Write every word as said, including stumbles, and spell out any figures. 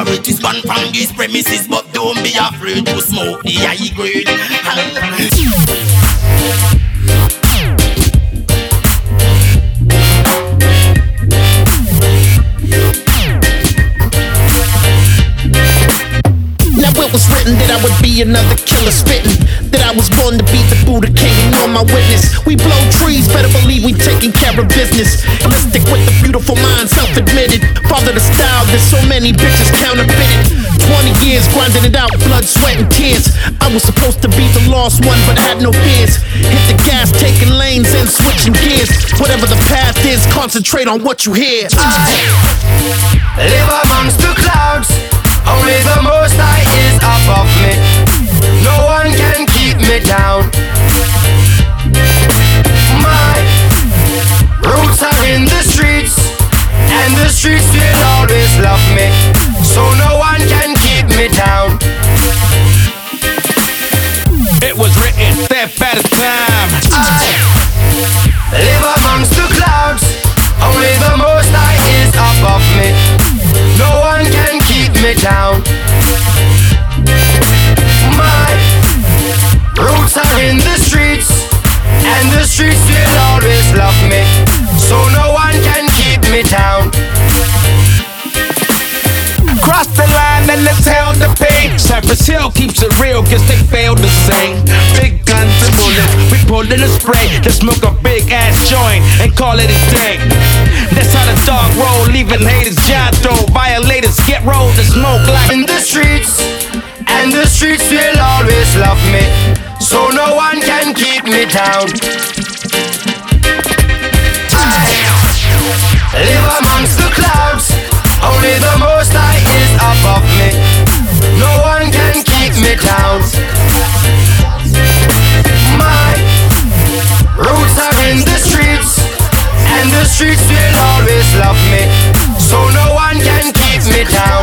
Cigarette is banned from these premises, but don't be afraid to smoke the high grade. Now it was written that I would be another killer spitting, that I was born to be the Buddha king and you're my witness. We blow trees, better believe we taking care of business. Let's stick with the beautiful mind, self-admitted. Father the style, there's so many bitches counterfeited. Twenty years grinding it out, blood, sweat and tears. I was supposed to be the lost one, but had no fears. Hit the gas, taking lanes and switching gears. Whatever the path is, concentrate on what you hear. I live amongst the clouds. Only the Most High is above me. No one can keep me down. My roots are in the streets, and the streets will always love me. So no one can keep me down. It was written step at a time. I live amongst the clouds. Only the Most High is above me. No one can keep me down. My roots are in the streets, and the streets will always love me. So no one can keep me down. Cross the line and let's hell to pay. Cypress Hill keeps it real, guess they failed to sing. Big guns and bullets, we pull in a spray. Let's smoke a big ass joint and call it a day. That's how the dog roll, leaving haters jaw throw. Violators get rolled to smoke like in the streets, and the streets will always love me. So no one can keep me down. I live amongst the clouds. Only the Most High is above me. No one can keep me down. My roots are in the streets, and the streets will always love me. So no one can keep me down.